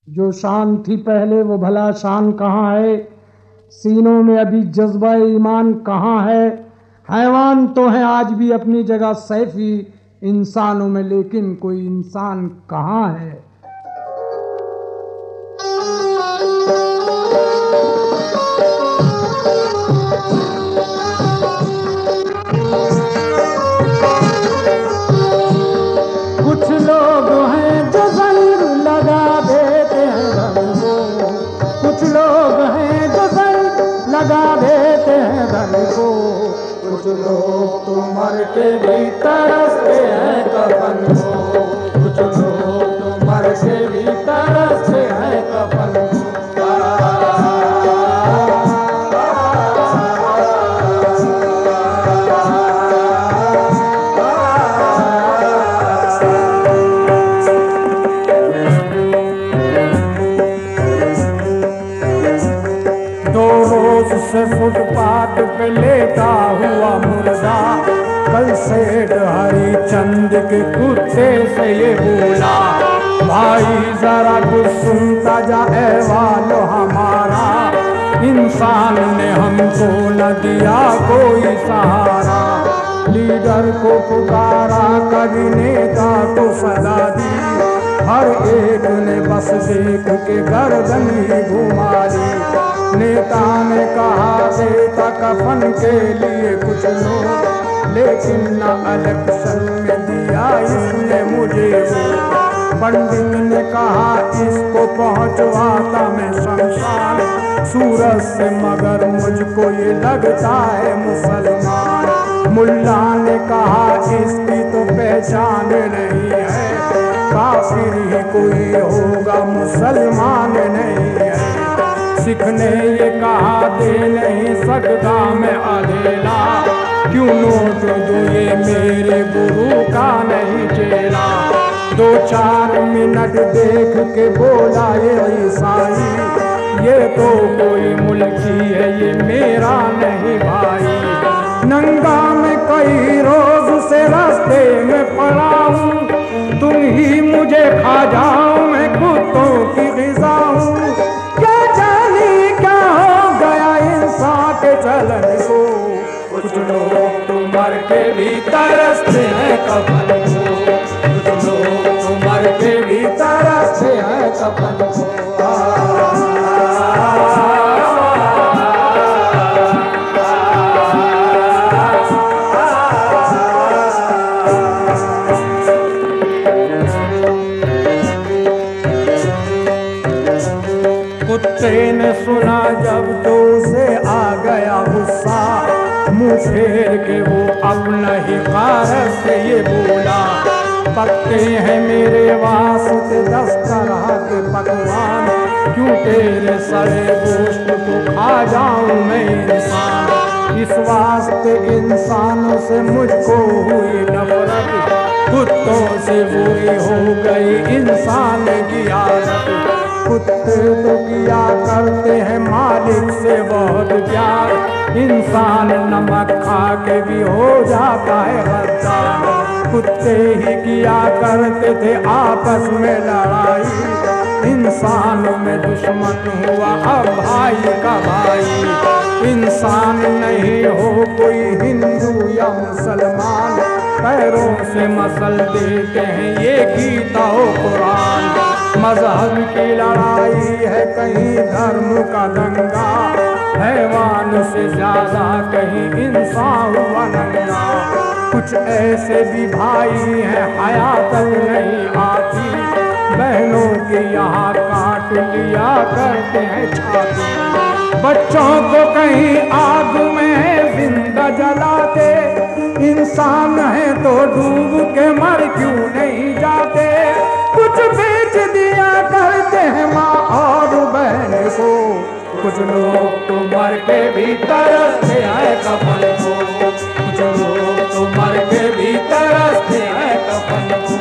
जो शान थी पहले वो भला शान कहाँ है? सीनों में अभी जज्बा ईमान कहाँ है? हैवान तो हैं आज भी अपनी जगह सैफी इंसानों में, लेकिन कोई इंसान कहाँ है? कुछ लोग हैं जो जंग लगा देते हैं धन को, कुछ लोग हैं जो जंग लगा देते हैं धन को, कुछ लोग तो मर के भी तरसते हैं कफन को, कुछ लोग तो मर के भी तरसते हैं कफन को। से फुटपाथ पे लेटा हुआ मुर्दा कल सेठ हरिचंद के कुत्ते से ये बोला, भाई जरा कुछ सुनता जा अहवाल हमारा, इंसान ने हमको न दिया कोई सहारा, लीडर को पुकारा कभी नेता को सदा दी, हर एक ने बस देख के गर्दन ही घुमा ली, नेता ने कहा देता कफन के लिए कुछ लोग, लेकिन न इलेक्शन में दिया इसने मुझे वोट, पंडित ने कहा इसको पहुंचवाता मैं शमशान, सूरज से मगर मुझको ये लगता है मुसलमान, मुल्ला ने कहा इसकी तो पहचान नहीं है, काफिर ही कोई होगा मुसलमान नहीं है, सिख ने ये कहा दे नहीं सकता मैं अधेला, क्यों नोट दो ये मेरे गुरु का नहीं चेला, 2-4 मिनट देख के बोला ये ईसाई, ये तो कोई मुल्की है ये मेरा नहीं भाई, नंगा में कई रोज से रास्ते में पड़ा हूँ, तुम ही मुझे खा जाओ मैं कुत्तों की ग़िज़ा हूँ, के चलन को, कुछ लोग तो मर के भी तरसते हैं कफन को, कुछ लोग तो मर के भी तरसते हैं कफन को। कुत्ते ने सुना जब तो उसे आ गया गुस्सा, मुँह फेर के वो अपना ही कारत से ये बोला, पकते हैं मेरे वास्ते 10 तरह के पकवान, क्यों तेरे सड़े गोश्त को खा जाऊं मैं इंसान, इस वास्ते इंसानों से मुझको हुई नफरत, कुत्तों से बुरी हो गई इंसान की आदत, कुत्ते तो किया करते हैं मालिक से बहुत प्यार, इंसान नमक खा के भी हो जाता है गद्दार, कुत्ते ही किया करते थे आपस में लड़ाई, इंसान में दुश्मन हुआ अब भाई का भाई, इंसान नहीं हो कोई हिंदू या मुसलमान, पैरों से मसल देते हैं ये गीता हो कुरान, मजहब की लड़ाई है कहीं धर्म का दंगा, हैवान से ज्यादा कहीं इंसान हुआ नंगा, कुछ ऐसे भी भाई हैं हया तक नहीं आती, बहनों के यहाँ काट लिया करते हैं छाती, बच्चों को कहीं आग में जिंदा जलाते, इंसान है तो डूब के मर क्यों नहीं जाते, कुछ बेच दिया करते हैं माँ और बहन को, कुछ लोग तो मर के भी तरसते हैं कफन को, कुछ लोग तो मर के भी तरसते हैं कफन को।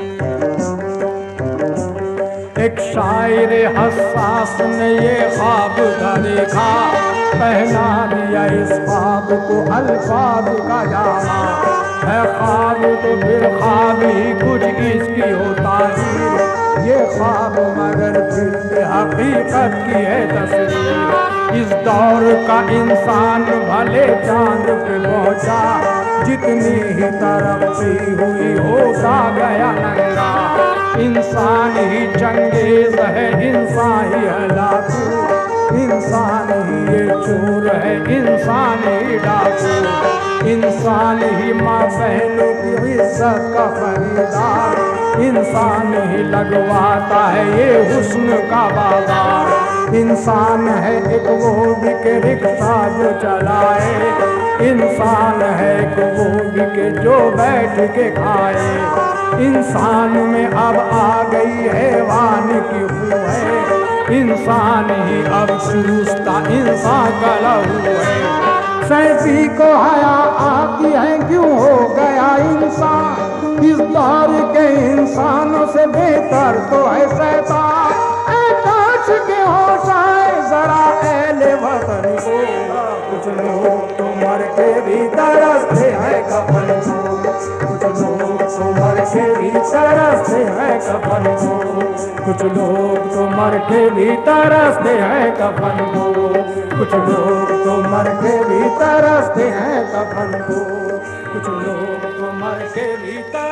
एक शायर हसास ने ये ख्वाब खुदा देखा, पहना दिया इस ख्वाब को अल्फाज का जामा। है ख्वाब तो फिर ख्वाब ही कुछ इसकी होता ही, ये ख्वाब मगर फिर भी हकीकत की है तस्वीर। इस दौर का इंसान भले चांद पे पहुंचा, जितनी ही तरक्की हुई होता गया नंगा। इंसान ही चंगेज है, इंसान ही हलाकू, इंसान ही ये चोर है, इंसान ही डाकू, इंसान ही माँ बहनों की इज्जत का खरीदार, इंसान ही लगवाता है ये हुस्न का बाजार। इंसान है एक वो भी के रिक्शा जो चलाए, इंसान है एक वो भी के जो बैठ के खाए। इंसान में अब आ गई हैवान की खू है, इंसान ही अब चूसता इंसान का लहू है। सैफी को हया आती है क्यों हो गया इंसान, इस दौर के इंसानों से बेहतर तो है शैतान। काश के होश आए जरा अहले वतन को, कुछ लोग तो मर के भी तरसते हैं कफन को, कुछ लोग तो मर के भी तरसते हैं कफन को, कुछ लोग तो मर के भी तरसते हैं कफन को, कुछ लोग तो मर के भी तरसते हैं कफन को, कुछ लोग तो मर के भी